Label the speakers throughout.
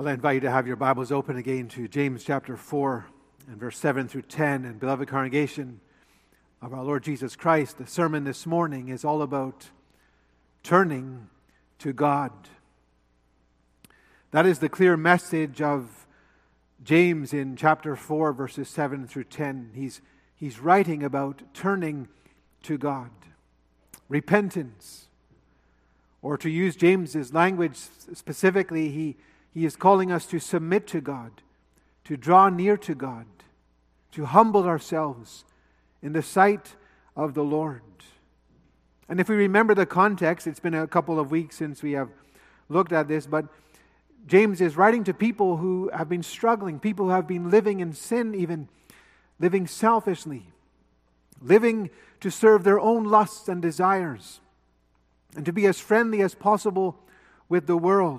Speaker 1: Well, I invite you to have your Bibles open again to James chapter 4 and verse 7 through 10. And beloved congregation of our Lord Jesus Christ, the sermon this morning is all about turning to God. That is the clear message of James in chapter 4, verses 7 through 10. He's writing about turning to God. Repentance. Or to use James's language specifically, he is calling us to submit to God, to draw near to God, to humble ourselves in the sight of the Lord. And if we remember the context, it's been a couple of weeks since we have looked at this, but James is writing to people who have been struggling, people who have been living in sin, even living selfishly, living to serve their own lusts and desires, and to be as friendly as possible with the world,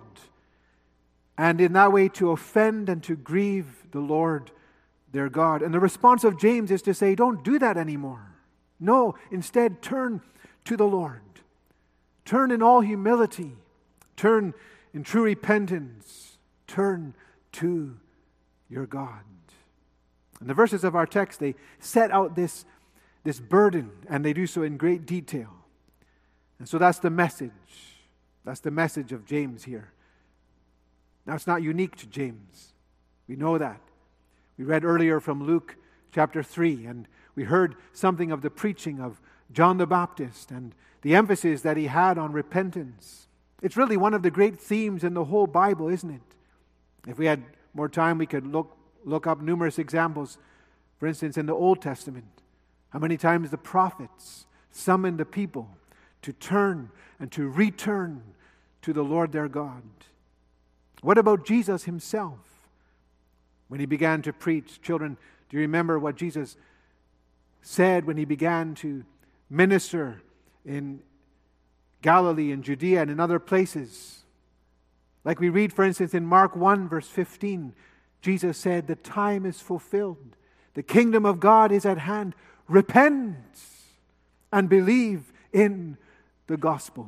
Speaker 1: and in that way to offend and to grieve the Lord their God. And the response of James is to say, don't do that anymore. No, instead turn to the Lord. Turn in all humility. Turn in true repentance. Turn to your God. And the verses of our text, they set out this burden, and they do so in great detail. And so that's the message. That's the message of James here. Now, it's not unique to James. We know that. We read earlier from Luke chapter 3, and we heard something of the preaching of John the Baptist and the emphasis that he had on repentance. It's really one of the great themes in the whole Bible, isn't it? If we had more time, we could look up numerous examples. For instance, in the Old Testament, how many times the prophets summoned the people to turn and to return to the Lord their God. What about Jesus himself? When he began to preach, children, do you remember what Jesus said when he began to minister in Galilee and Judea and in other places? Like we read, for instance, in Mark 1, verse 15, Jesus said, "The time is fulfilled. The kingdom of God is at hand. Repent and believe in the gospel."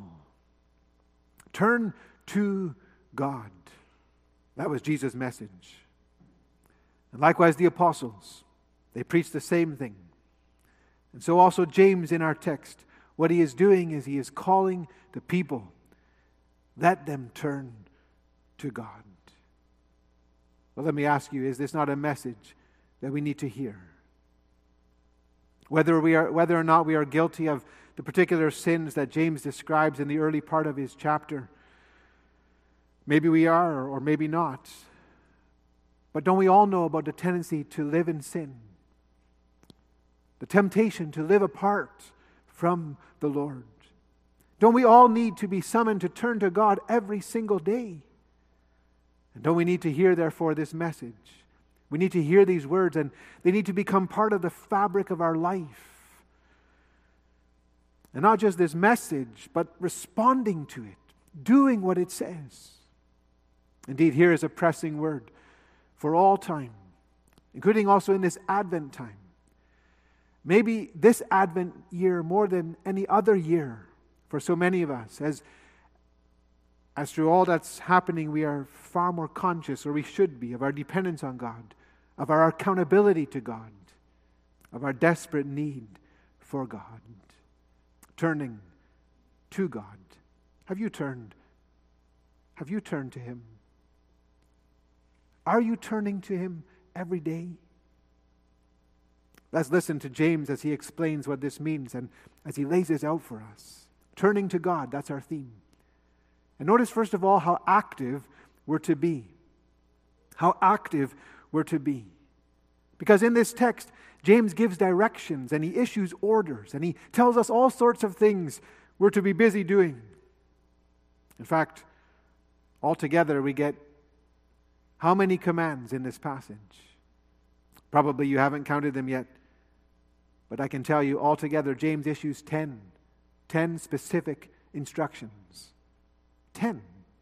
Speaker 1: Turn to God. That was Jesus' message. And likewise the apostles, they preached the same thing. And so also James in our text, what he is doing is he is calling the people, let them turn to God. Well, let me ask you, is this not a message that we need to hear? Whether or not we are guilty of the particular sins that James describes in the early part of his chapter, maybe we are or maybe not. But don't we all know about the tendency to live in sin? The temptation to live apart from the Lord. Don't we all need to be summoned to turn to God every single day? And don't we need to hear, therefore, this message? We need to hear these words, and they need to become part of the fabric of our life. And not just this message, but responding to it, doing what it says. Indeed, here is a pressing word for all time, including also in this Advent time. Maybe this Advent year more than any other year for so many of us, as through all that's happening, we are far more conscious, or we should be, of our dependence on God, of our accountability to God, of our desperate need for God. Turning to God. Have you turned? Have you turned to Him? Are you turning to Him every day? Let's listen to James as he explains what this means and as he lays this out for us. Turning to God, that's our theme. And notice first of all how active we're to be. How active we're to be. Because in this text, James gives directions and he issues orders and he tells us all sorts of things we're to be busy doing. In fact, altogether we get how many commands in this passage? Probably you haven't counted them yet. But I can tell you altogether James issues 10 specific instructions. 10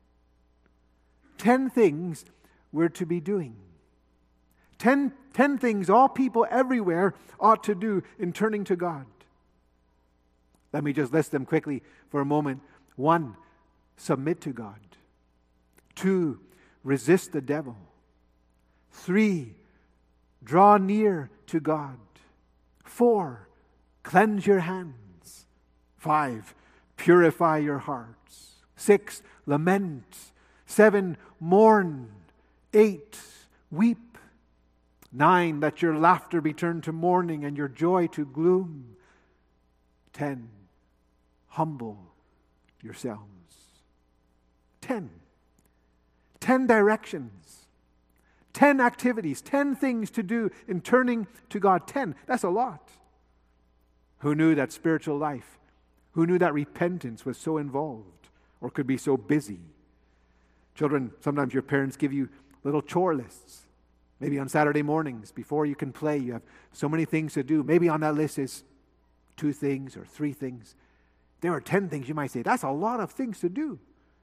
Speaker 1: things we're to be doing. 10 things all people everywhere ought to do in turning to God. Let me just list them quickly for a moment. 1, submit to God. 2, resist the devil. 3, draw near to God. 4, cleanse your hands. 5, purify your hearts. 6, lament. 7, mourn. 8, weep. 9, let your laughter be turned to mourning and your joy to gloom. 10, humble yourselves. 10 directions. 10 activities. 10 things to do in turning to God. 10. That's a lot. Who knew that spiritual life? Who knew that repentance was so involved or could be so busy? Children, sometimes your parents give you little chore lists. Maybe on Saturday mornings before you can play, you have so many things to do. Maybe on that list is 2 things or 3 things. There are 10 things. You might say, that's a lot of things to do.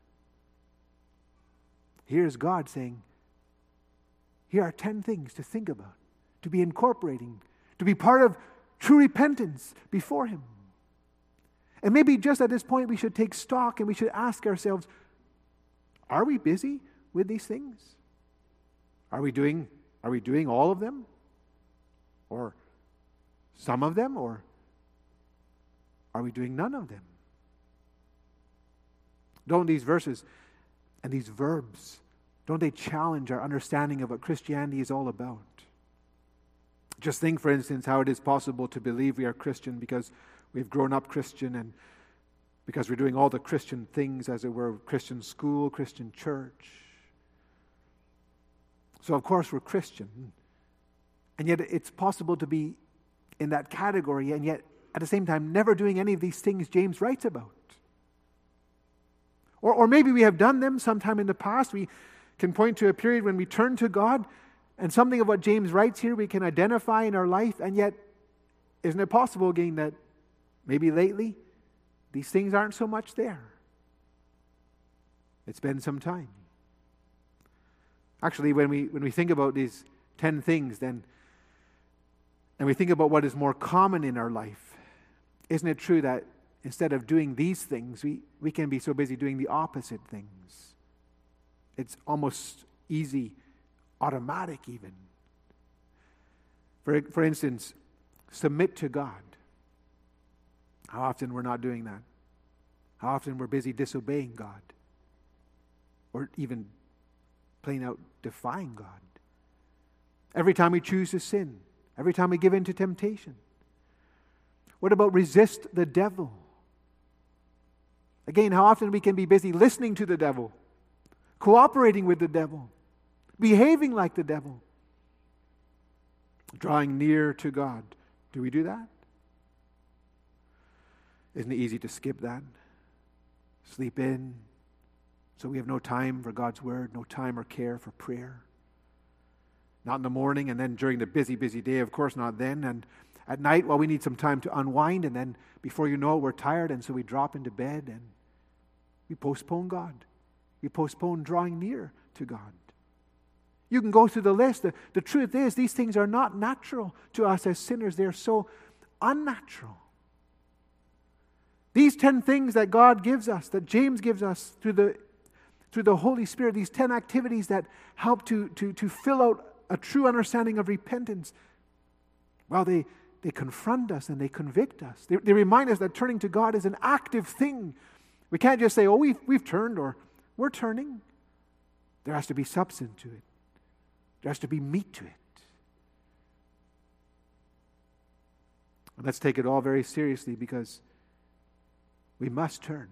Speaker 1: Here's God saying, here are 10 things to think about, to be incorporating, to be part of true repentance before Him. And maybe just at this point we should take stock and we should ask ourselves, are we busy with these things? Are we doing all of them? Or some of them? Or are we doing none of them? Don't these verses and these verbs, don't they challenge our understanding of what Christianity is all about? Just think, for instance, how it is possible to believe we are Christian because we've grown up Christian and because we're doing all the Christian things, as it were, Christian school, Christian church. So, of course, we're Christian. And yet it's possible to be in that category and yet at the same time never doing any of these things James writes about. Or maybe we have done them sometime in the past. We can point to a period when we turned to God and something of what James writes here we can identify in our life, and yet isn't it possible again that maybe lately these things aren't so much there? It's been some time. Actually, when we think about these 10 things then, and we think about what is more common in our life, isn't it true that instead of doing these things, we can be so busy doing the opposite things? It's almost easy, automatic even. For instance, submit to God. How often we're not doing that? How often we're busy disobeying God? Or even plain out defying God? Every time we choose to sin, every time we give in to temptation. What about resist the devil? Again, how often we can be busy listening to the devil, cooperating with the devil, behaving like the devil, drawing near to God. Do we do that? Isn't it easy to skip that? Sleep in, so we have no time for God's word, no time or care for prayer. Not in the morning, and then during the busy day, of course not then. And at night, well, we need some time to unwind, and then before you know it, we're tired, and so we drop into bed, and we postpone God. We postpone drawing near to God. You can go through the list. The truth is, these things are not natural to us as sinners. They're so unnatural. These 10 things that God gives us, that James gives us through the Holy Spirit, these 10 activities that help to fill out a true understanding of repentance, well, they confront us and they convict us. They remind us that turning to God is an active thing. We can't just say, oh, we've turned, or we're turning. There has to be substance to it. There has to be meat to it. And let's take it all very seriously, because we must turn.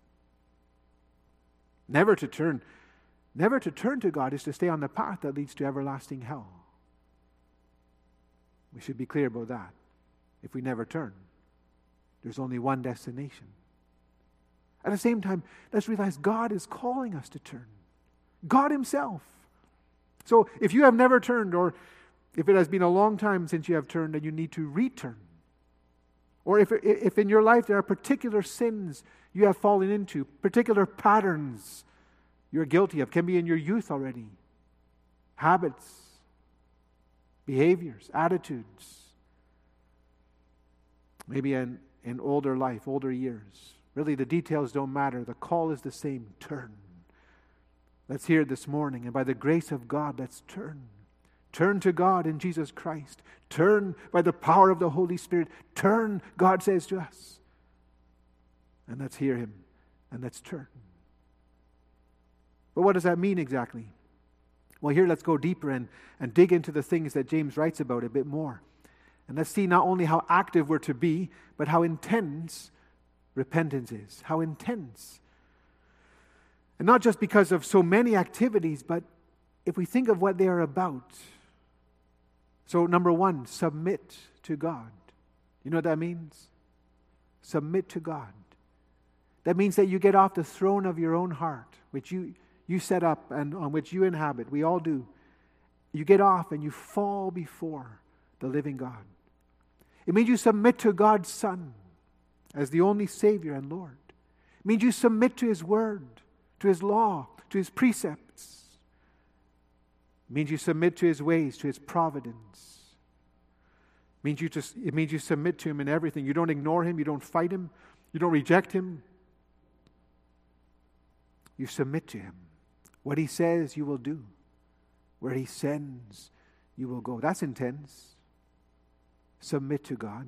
Speaker 1: Never to turn to God is to stay on the path that leads to everlasting hell. We should be clear about that. If we never turn, there's only one destination. At the same time, let's realize God is calling us to turn. God Himself. So if you have never turned, or if it has been a long time since you have turned, then you need to return. Or if in your life there are particular sins you have fallen into, particular patterns you're guilty of, can be in your youth already, habits, behaviors, attitudes, maybe in older life, older years. Really, the details don't matter. The call is the same. Turn. Let's hear it this morning. And by the grace of God, let's turn. Turn to God in Jesus Christ. Turn by the power of the Holy Spirit. Turn, God says to us. And let's hear Him. And let's turn. But what does that mean exactly? Well, here let's go deeper and dig into the things that James writes about a bit more. And let's see not only how active we're to be, but how intense repentance is. How intense. And not just because of so many activities, but if we think of what they are about. So, number one, submit to God. You know what that means? Submit to God. That means that you get off the throne of your own heart, which you set up and on which you inhabit. We all do. You get off and you fall before the living God. It means you submit to God's Son as the only Savior and Lord. It means you submit to His Word, to His law, to His precepts. It means you submit to His ways, to His providence. It means you submit to Him in everything. You don't ignore Him, you don't fight Him, you don't reject Him. You submit to Him. What He says, you will do. Where He sends, you will go. That's intense. Submit to God.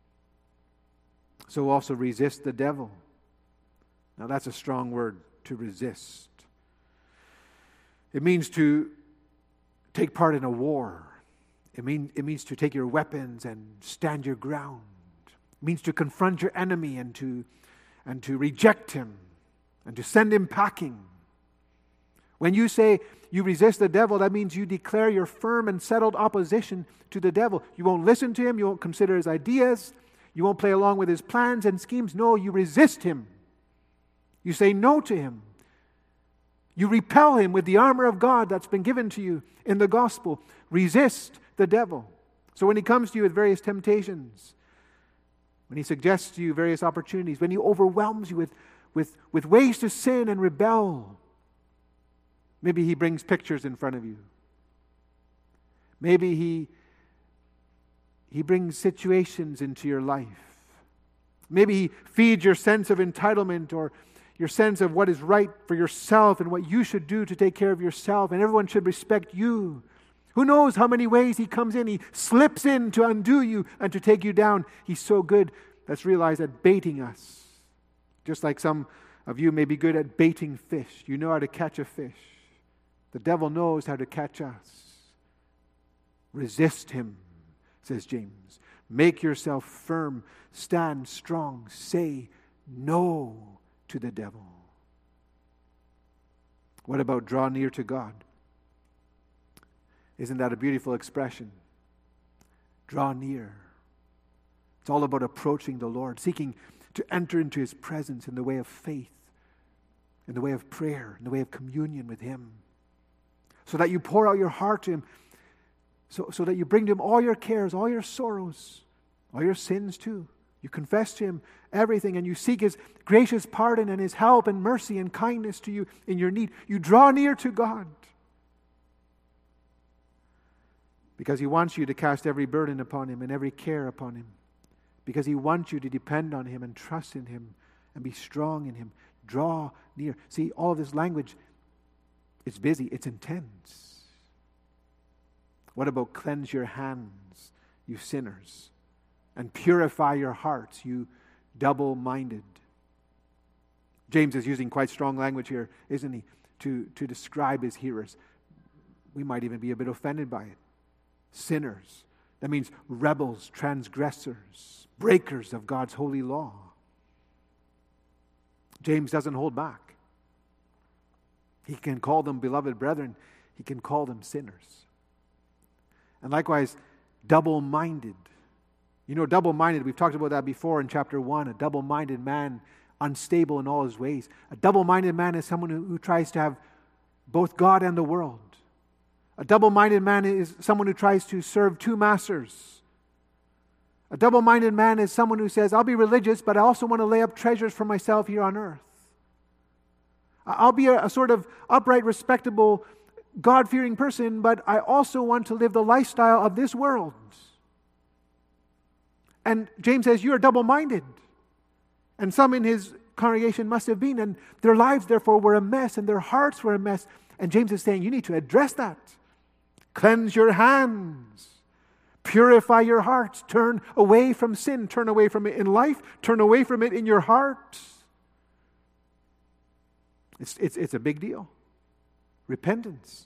Speaker 1: So also resist the devil. Now that's a strong word, to resist. It means to take part in a war. It means to take your weapons and stand your ground. It means to confront your enemy and to reject him and to send him packing. When you say you resist the devil, that means you declare your firm and settled opposition to the devil. You won't listen to him. You won't consider his ideas. You won't play along with his plans and schemes. No, you resist him. You say no to him. You repel him with the armor of God that's been given to you in the gospel. Resist the devil. So when he comes to you with various temptations, when he suggests to you various opportunities, when he overwhelms you with ways to sin and rebel, maybe he brings pictures in front of you. Maybe he brings situations into your life. Maybe he feeds your sense of entitlement or your sense of what is right for yourself and what you should do to take care of yourself, and everyone should respect you. Who knows how many ways he comes in? He slips in to undo you and to take you down. He's so good. Let's realize that baiting us, just like some of you may be good at baiting fish. You know how to catch a fish. The devil knows how to catch us. Resist him, says James. Make yourself firm. Stand strong. Say no to the devil. What about draw near to God? Isn't that a beautiful expression? Draw near. It's all about approaching the Lord, seeking to enter into His presence in the way of faith, in the way of prayer, in the way of communion with Him, so that you pour out your heart to Him, so that you bring to Him all your cares, all your sorrows, all your sins too. You confess to Him everything, and you seek His gracious pardon and His help and mercy and kindness to you in your need. You draw near to God because He wants you to cast every burden upon Him and every care upon Him, because He wants you to depend on Him and trust in Him and be strong in Him. Draw near. See, all of this language, it's busy, it's intense. What about cleanse your hands, you sinners? And purify your hearts, you double-minded. James is using quite strong language here, isn't he, to describe his hearers. We might even be a bit offended by it. Sinners. That means rebels, transgressors, breakers of God's holy law. James doesn't hold back. He can call them beloved brethren. He can call them sinners. And likewise, double-minded. You know, double-minded, we've talked about that before in chapter 1. A double-minded man, unstable in all his ways. A double-minded man is someone who tries to have both God and the world. A double-minded man is someone who tries to serve two masters. A double-minded man is someone who says, I'll be religious, but I also want to lay up treasures for myself here on earth. I'll be a sort of upright, respectable, God-fearing person, but I also want to live the lifestyle of this world. And James says, you are double-minded. And some in his congregation must have been. And their lives, therefore, were a mess, and their hearts were a mess. And James is saying, you need to address that. Cleanse your hands. Purify your hearts. Turn away from sin. Turn away from it in life. Turn away from it in your heart. It's a big deal. Repentance.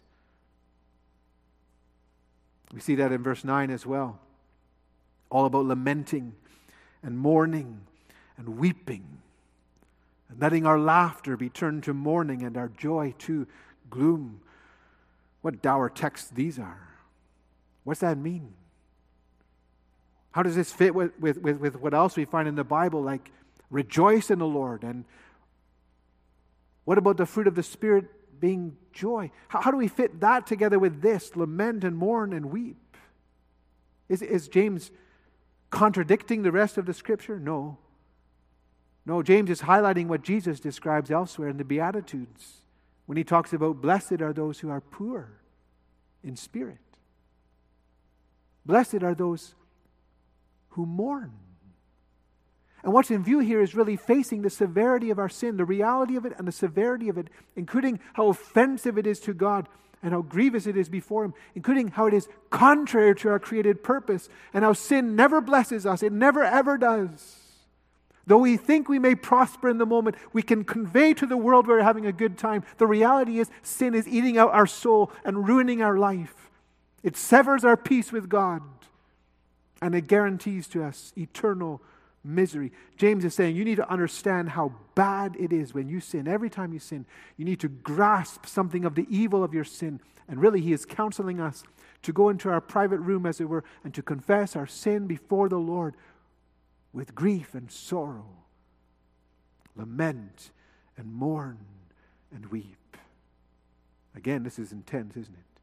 Speaker 1: We see that in verse 9 as well. All about lamenting and mourning and weeping, and letting our laughter be turned to mourning and our joy to gloom. What dour texts these are. What's that mean? How does this fit with what else we find in the Bible, like rejoice in the Lord? And what about the fruit of the Spirit being joy? How do we fit that together with this? Lament and mourn and weep. Is James contradicting the rest of the Scripture? No. No, James is highlighting what Jesus describes elsewhere in the Beatitudes when he talks about blessed are those who are poor in spirit. Blessed are those who mourn. And what's in view here is really facing the severity of our sin, the reality of it and the severity of it, including how offensive it is to God and how grievous it is before Him, including how it is contrary to our created purpose and how sin never blesses us. It never ever does. Though we think we may prosper in the moment, we can convey to the world we're having a good time. The reality is sin is eating out our soul and ruining our life. It severs our peace with God, and it guarantees to us eternal misery. James is saying you need to understand how bad it is when you sin. Every time you sin, you need to grasp something of the evil of your sin. And really, he is counseling us to go into our private room, as it were, and to confess our sin before the Lord with grief and sorrow. Lament and mourn and weep. Again, this is intense, isn't it?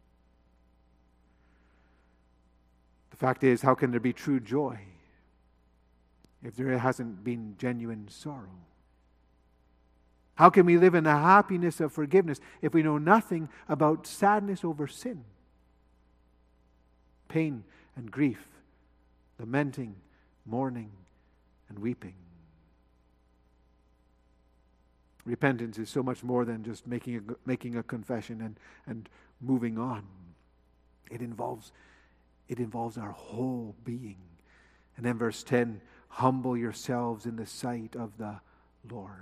Speaker 1: The fact is, how can there be true joy if there hasn't been genuine sorrow? How can we live in the happiness of forgiveness if we know nothing about sadness over sin? Pain and grief, lamenting, mourning, and weeping. Repentance is so much more than just making a confession and moving on. It involves our whole being. And then verse 10, humble yourselves in the sight of the Lord.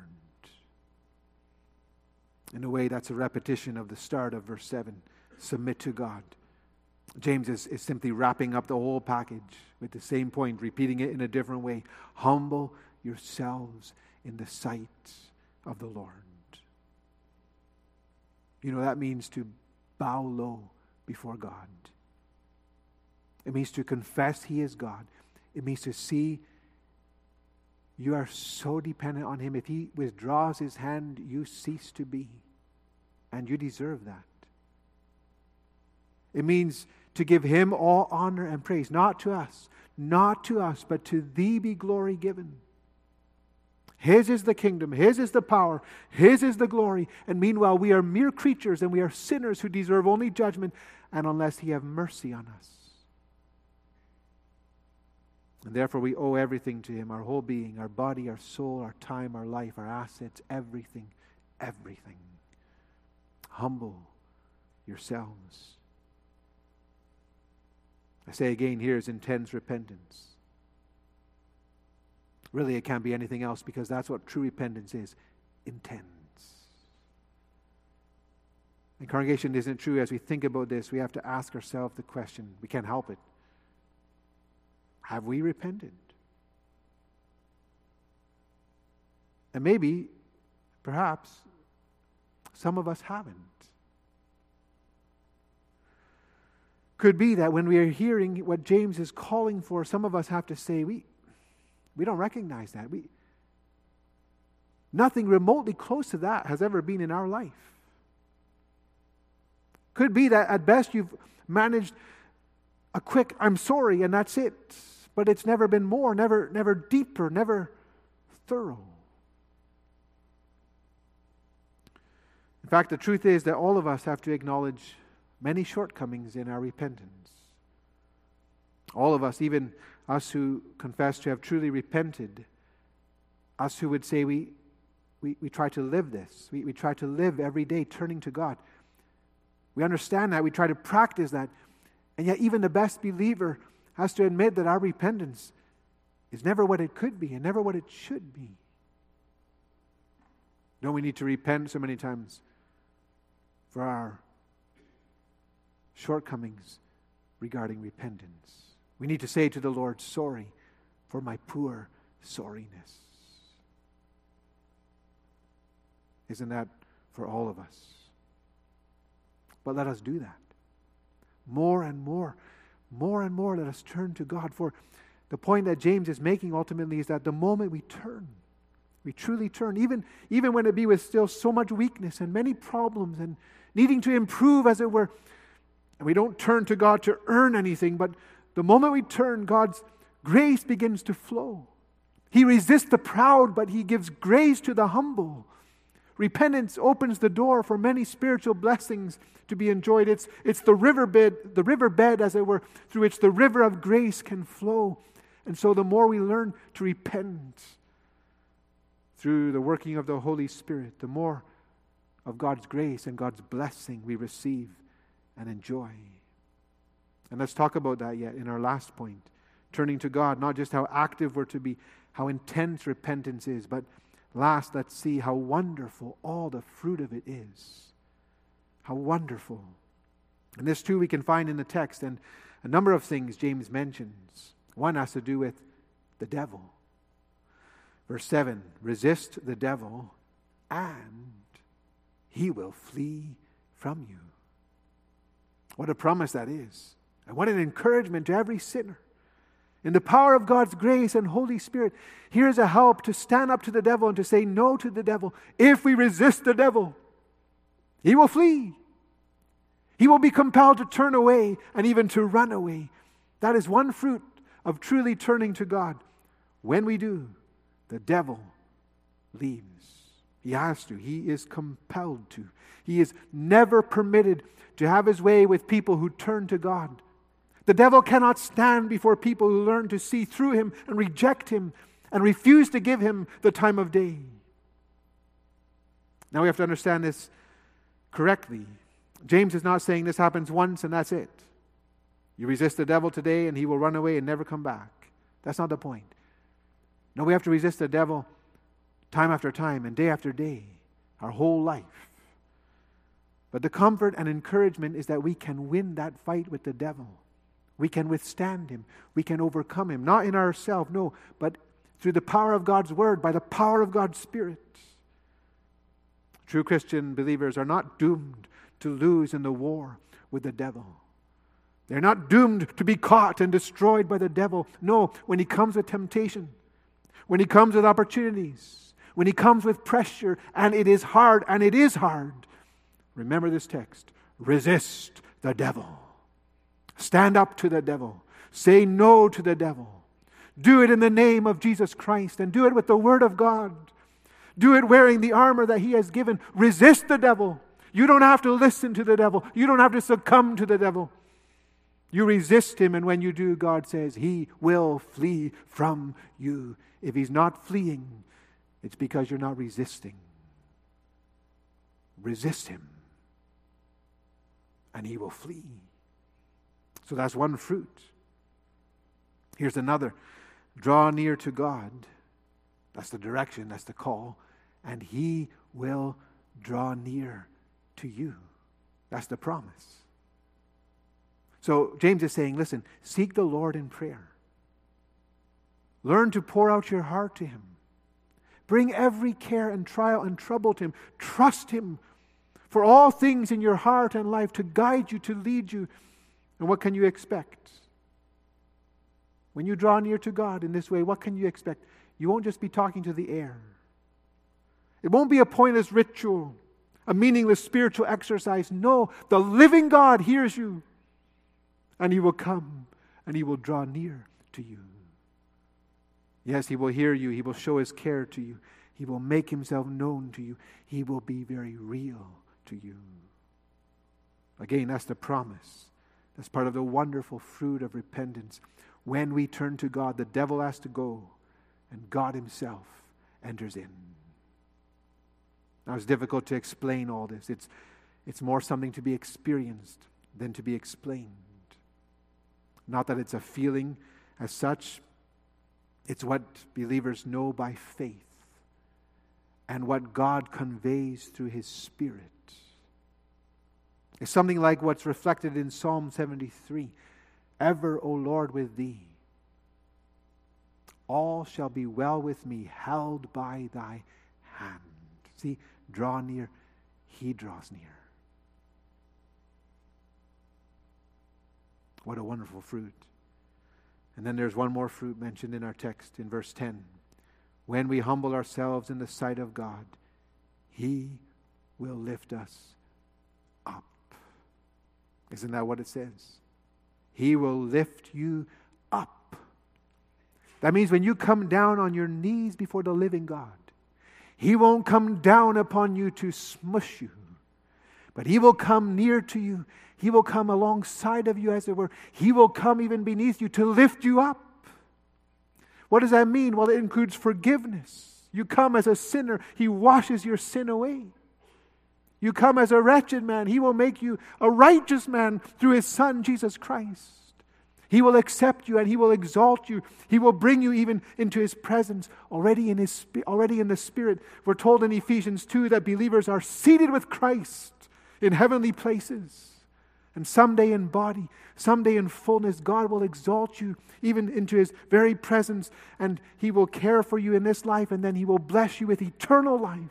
Speaker 1: In a way, that's a repetition of the start of verse 7. Submit to God. James is simply wrapping up the whole package with the same point, repeating it in a different way. Humble yourselves in the sight of the Lord. You know, that means to bow low before God. It means to confess He is God. It means to see you are so dependent on Him. If He withdraws His hand, you cease to be. And you deserve that. It means to give Him all honor and praise. Not to us, but to Thee be glory given. His is the kingdom, His is the power, His is the glory. And meanwhile, we are mere creatures and we are sinners who deserve only judgment, and unless He have mercy on us. And therefore we owe everything to Him, our whole being, our body, our soul, our time, our life, our assets, everything, everything. Humble yourselves. I say again, here is intense repentance. Really, it can't be anything else, because that's what true repentance is. Intense. And congregation, isn't it true, as we think about this, we have to ask ourselves the question, we can't help it. Have we repented? And maybe, perhaps, some of us haven't. Could be that when we are hearing what James is calling for, some of us have to say, we don't recognize that. Nothing remotely close to that has ever been in our life. Could be that at best you've managed a quick, I'm sorry, and that's it. But it's never been more, never deeper, never thorough. In fact, the truth is that all of us have to acknowledge many shortcomings in our repentance. All of us, even us who confess to have truly repented, us who would say we we try to live this. We try to live every day turning to God. We understand that. We try to practice that. And yet even the best believer has to admit that our repentance is never what it could be and never what it should be. Don't we need to repent so many times for our shortcomings regarding repentance? We need to say to the Lord, sorry for my poor sorriness. Isn't that for all of us? But let us do that. More and more let us turn to God. For the point that James is making ultimately is that the moment we turn, we truly turn, even when it be with still so much weakness and many problems and needing to improve, as it were, and we don't turn to God to earn anything, but the moment we turn, God's grace begins to flow. He resists the proud, but He gives grace to the humble. Repentance opens the door for many spiritual blessings to be enjoyed. It's the riverbed, as it were, through which the river of grace can flow. And so the more we learn to repent through the working of the Holy Spirit, the more of God's grace and God's blessing we receive and enjoy. And let's talk about that yet in our last point. Turning to God, not just how active we're to be, how intense repentance is, but last, let's see how wonderful all the fruit of it is. How wonderful. And this too we can find in the text, and a number of things James mentions. One has to do with the devil. Verse 7, resist the devil and he will flee from you. What a promise that is. And what an encouragement to every sinner. In the power of God's grace and Holy Spirit, here's a help to stand up to the devil and to say no to the devil. If we resist the devil, he will flee. He will be compelled to turn away and even to run away. That is one fruit of truly turning to God. When we do, the devil leaves. He has to. He is compelled to. He is never permitted to have his way with people who turn to God. The devil cannot stand before people who learn to see through him and reject him and refuse to give him the time of day. Now we have to understand this correctly. James is not saying this happens once and that's it. You resist the devil today and he will run away and never come back. That's not the point. No, we have to resist the devil time after time and day after day, our whole life. But the comfort and encouragement is that we can win that fight with the devil. We can withstand him. We can overcome him. Not in ourselves, no, but through the power of God's Word, by the power of God's Spirit. True Christian believers are not doomed to lose in the war with the devil. They're not doomed to be caught and destroyed by the devil. No, when he comes with temptation, when he comes with opportunities, when he comes with pressure, and it is hard, remember this text, resist the devil. Stand up to the devil. Say no to the devil. Do it in the name of Jesus Christ and do it with the Word of God. Do it wearing the armor that He has given. Resist the devil. You don't have to listen to the devil. You don't have to succumb to the devil. You resist him, and when you do, God says He will flee from you. If He's not fleeing, it's because you're not resisting. Resist Him, and He will flee. So that's one fruit. Here's another. Draw near to God. That's the direction, that's the call. And He will draw near to you. That's the promise. So James is saying, listen, seek the Lord in prayer. Learn to pour out your heart to Him. Bring every care and trial and trouble to Him. Trust Him for all things in your heart and life to guide you, to lead you. And what can you expect? When you draw near to God in this way, what can you expect? You won't just be talking to the air. It won't be a pointless ritual, a meaningless spiritual exercise. No, the living God hears you. And He will come and He will draw near to you. Yes, He will hear you. He will show His care to you. He will make Himself known to you. He will be very real to you. Again, that's the promise. That's part of the wonderful fruit of repentance. When we turn to God, the devil has to go and God Himself enters in. Now, it's difficult to explain all this. It's more something to be experienced than to be explained. Not that it's a feeling as such. It's what believers know by faith and what God conveys through His Spirit. It's something like what's reflected in Psalm 73. Ever, O Lord, with Thee, all shall be well with me, held by Thy hand. See, draw near, He draws near. What a wonderful fruit. And then there's one more fruit mentioned in our text in verse 10. When we humble ourselves in the sight of God, He will lift us up. Isn't that what it says? He will lift you up. That means when you come down on your knees before the living God, He won't come down upon you to smush you, but He will come near to you. He will come alongside of you, as it were. He will come even beneath you to lift you up. What does that mean? Well, it includes forgiveness. You come as a sinner, He washes your sin away. You come as a wretched man, He will make you a righteous man through His Son, Jesus Christ. He will accept you and He will exalt you. He will bring you even into His presence already in the Spirit. We're told in Ephesians 2 that believers are seated with Christ in heavenly places. And someday in body, someday in fullness, God will exalt you even into His very presence, and He will care for you in this life, and then He will bless you with eternal life.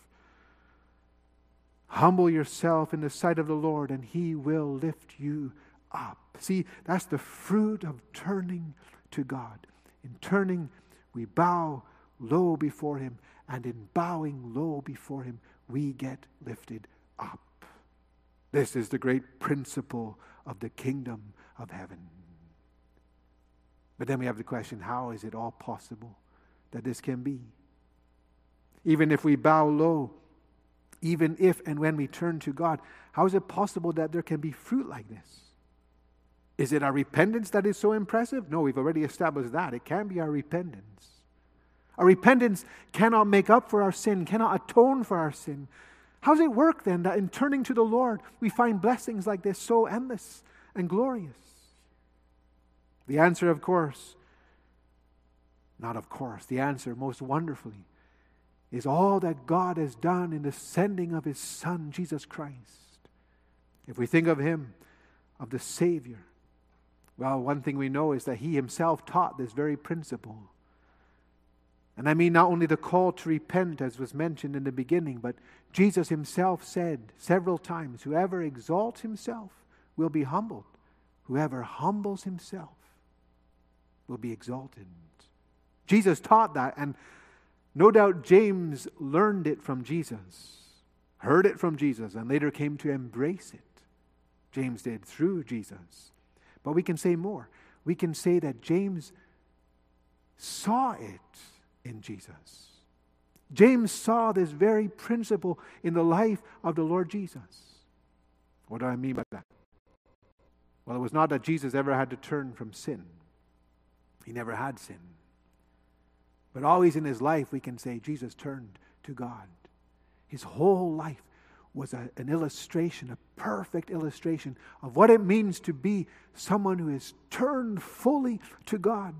Speaker 1: Humble yourself in the sight of the Lord, and He will lift you up. See, that's the fruit of turning to God. In turning, we bow low before Him, and in bowing low before Him, we get lifted up. This is the great principle of the kingdom of heaven. But then we have the question, how is it all possible that this can be? Even if we bow low, even if and when we turn to God, how is it possible that there can be fruit like this? Is it our repentance that is so impressive? No, we've already established that. It can be our repentance. Our repentance cannot make up for our sin, cannot atone for our sin. How does it work then that in turning to the Lord, we find blessings like this so endless and glorious? The answer, the answer most wonderfully is all that God has done in the sending of His Son, Jesus Christ. If we think of Him, of the Savior, well, one thing we know is that He Himself taught this very principle. And I mean not only the call to repent as was mentioned in the beginning, but Jesus Himself said several times, whoever exalts himself will be humbled. Whoever humbles himself will be exalted. Jesus taught that, and no doubt James learned it from Jesus, heard it from Jesus, and later came to embrace it. James did through Jesus. But we can say more. We can say that James saw it in Jesus. James saw this very principle in the life of the Lord Jesus. What do I mean by that? Well, it was not that Jesus ever had to turn from sin. He never had sin. But always in His life we can say Jesus turned to God. His whole life was an illustration, a perfect illustration of what it means to be someone who is turned fully to God.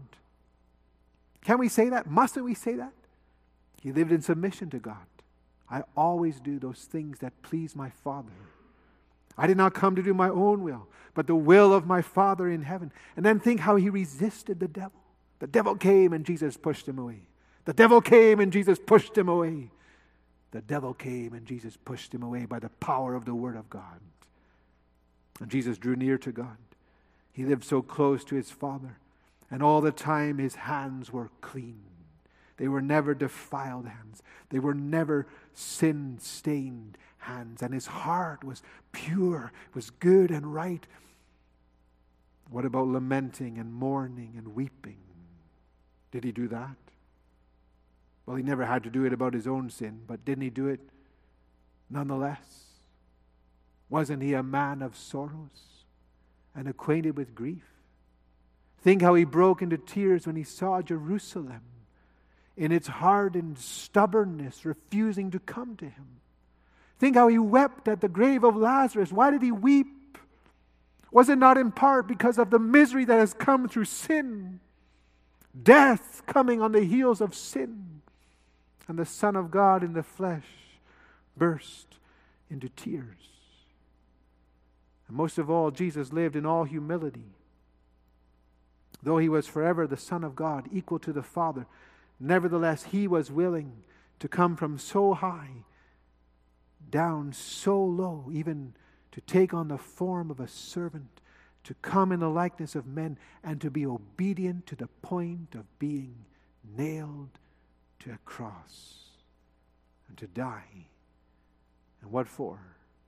Speaker 1: Can we say that? Mustn't we say that? He lived in submission to God. I always do those things that please my Father. I did not come to do my own will, but the will of my Father in heaven. And then think how He resisted the devil. The devil came and Jesus pushed him away. The devil came and Jesus pushed him away. The devil came and Jesus pushed him away by the power of the Word of God. And Jesus drew near to God. He lived so close to His Father. And all the time His hands were clean. They were never defiled hands. They were never sin-stained hands. And His heart was pure, was good and right. What about lamenting and mourning and weeping? Did He do that? Well, He never had to do it about His own sin, but didn't He do it nonetheless? Wasn't He a man of sorrows and acquainted with grief? Think how He broke into tears when He saw Jerusalem in its hardened stubbornness, refusing to come to him. Think how he wept at the grave of Lazarus. Why did he weep? Was it not in part because of the misery that has come through sin? Death coming on the heels of sin. And the Son of God in the flesh burst into tears. And most of all, Jesus lived in all humility. Though he was forever the Son of God, equal to the Father, nevertheless he was willing to come from so high down so low, even to take on the form of a servant, to come in the likeness of men, and to be obedient to the point of being nailed to a cross and to die. And what for?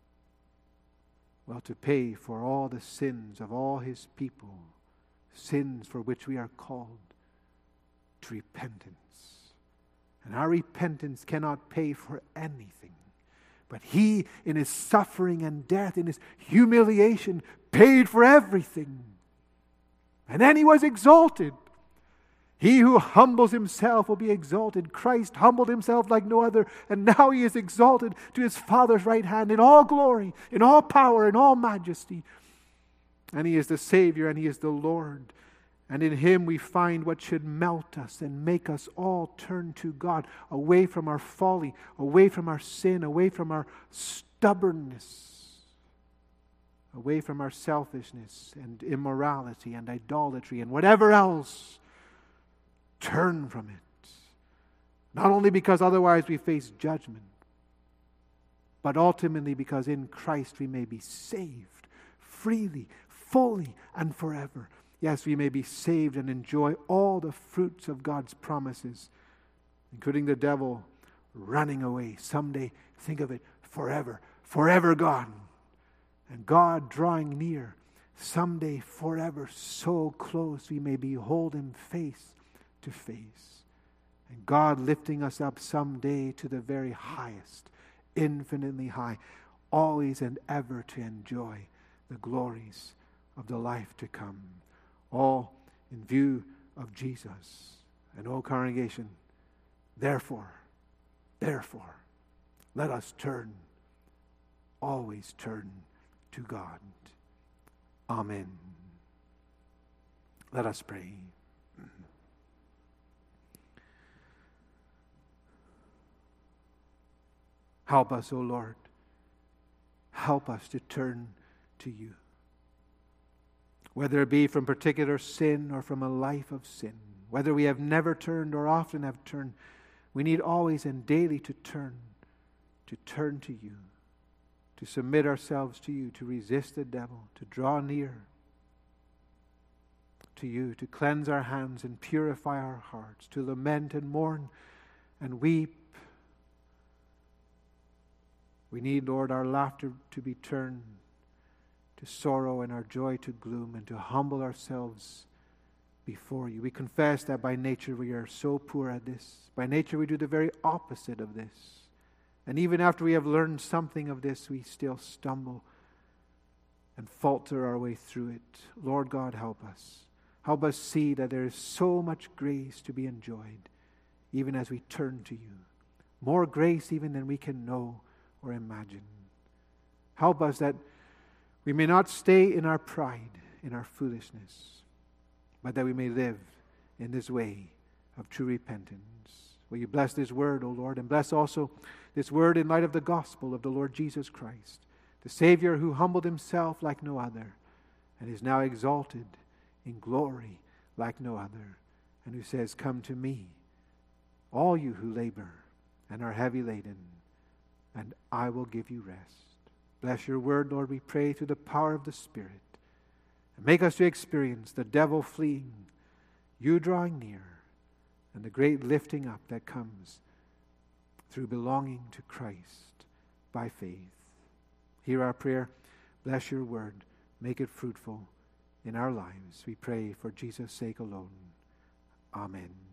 Speaker 1: Well, to pay for all the sins of all his people, sins for which we are called to repentance. And our repentance cannot pay for anything. But he, in his suffering and death, in his humiliation, paid for everything. And then he was exalted. He who humbles himself will be exalted. Christ humbled himself like no other, and now he is exalted to his Father's right hand in all glory, in all power, in all majesty. And he is the Savior, and he is the Lord. And in him we find what should melt us and make us all turn to God, away from our folly, away from our sin, away from our stubbornness, away from our selfishness and immorality and idolatry and whatever else. Turn from it. Not only because otherwise we face judgment, but ultimately because in Christ we may be saved freely, fully, and forever. Yes, we may be saved and enjoy all the fruits of God's promises, including the devil running away. Someday, think of it, forever gone. And God drawing near, someday forever so close we may behold him face to face. And God lifting us up someday to the very highest, infinitely high, always and ever to enjoy the glories of the life to come. All in view of Jesus. And oh, congregation, therefore, let us always turn to God. Amen. Let us pray. Help us, O Lord. Help us to turn to you. Whether it be from particular sin or from a life of sin, whether we have never turned or often have turned, we need always and daily to turn to you, to submit ourselves to you, to resist the devil, to draw near to you, to cleanse our hands and purify our hearts, to lament and mourn and weep. We need, Lord, our laughter to be turned to sorrow and our joy to gloom, and to humble ourselves before you. We confess that by nature we are so poor at this. By nature we do the very opposite of this. And even after we have learned something of this, we still stumble and falter our way through it. Lord God, help us. Help us see that there is so much grace to be enjoyed, even as we turn to you. More grace even than we can know or imagine. Help us that we may not stay in our pride, in our foolishness, but that we may live in this way of true repentance. Will you bless this word, O Lord, and bless also this word in light of the gospel of the Lord Jesus Christ, the Savior who humbled himself like no other, and is now exalted in glory like no other, and who says, "Come to me, all you who labor and are heavy laden, and I will give you rest." Bless your word, Lord, we pray, through the power of the Spirit. And make us to experience the devil fleeing, you drawing near, and the great lifting up that comes through belonging to Christ by faith. Hear our prayer. Bless your word. Make it fruitful in our lives. We pray for Jesus' sake alone. Amen.